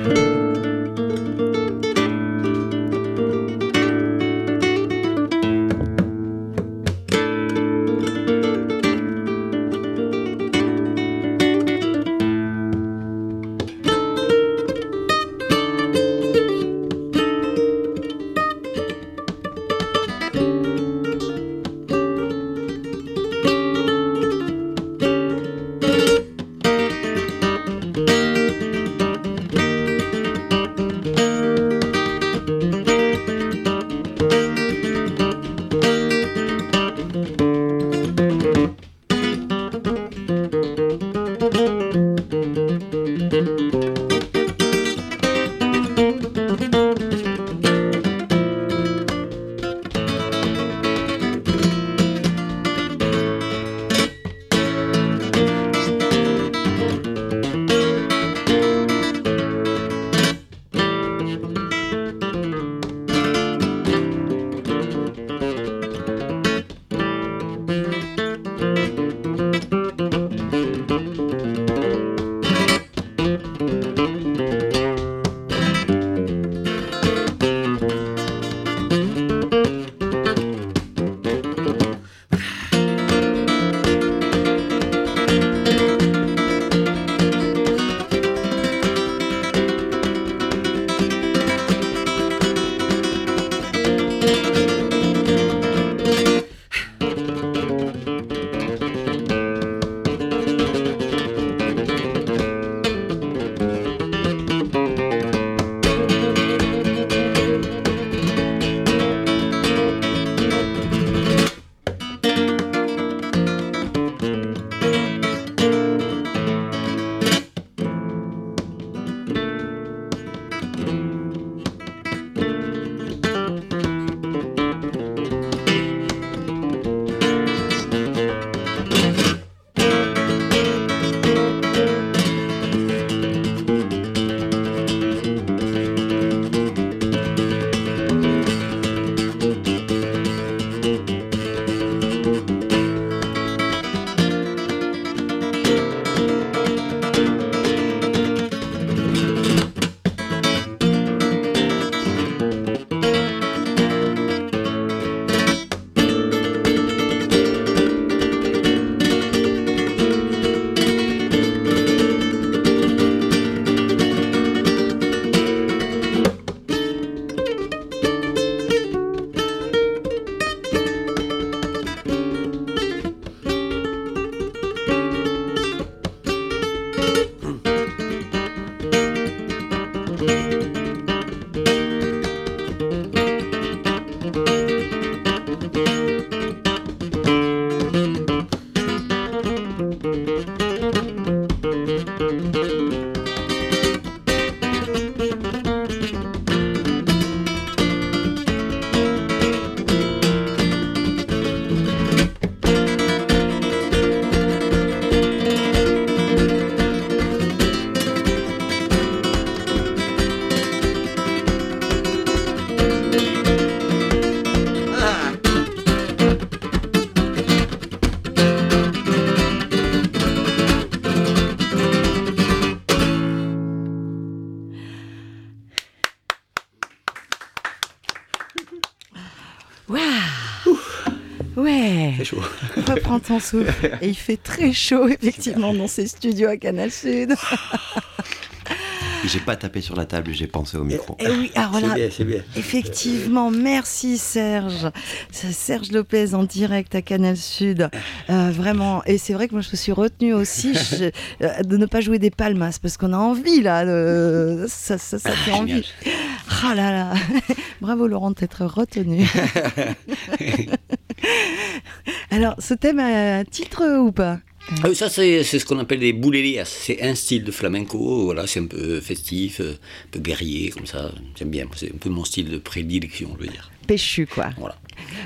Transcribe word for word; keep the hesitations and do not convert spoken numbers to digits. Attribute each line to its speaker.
Speaker 1: Ouais.
Speaker 2: C'est chaud.
Speaker 1: Reprends ton souffle. Et il fait très chaud, effectivement, dans ces studios à Canal Sud.
Speaker 2: J'ai pas tapé sur la table, j'ai pensé au micro.
Speaker 1: Et, et oui, ah voilà.
Speaker 2: C'est bien, c'est bien.
Speaker 1: Effectivement, merci Serge. C'est Serge Lopez en direct à Canal Sud. Euh, vraiment. Et c'est vrai que moi je me suis retenue aussi je, euh, de ne pas jouer des palmas parce qu'on a envie là. De, ça, ça, ça fait
Speaker 2: ah,
Speaker 1: envie. Ah là là. Bravo Laurent d'être retenu. Alors, ce thème a un titre ou pas ?
Speaker 3: Ah oui, ça c'est, c'est ce qu'on appelle des bulerias, c'est un style de flamenco, voilà, c'est un peu festif, un peu guerrier comme ça, j'aime bien, c'est un peu mon style de prédilection, je veux dire.
Speaker 1: Péchu quoi.
Speaker 3: Voilà.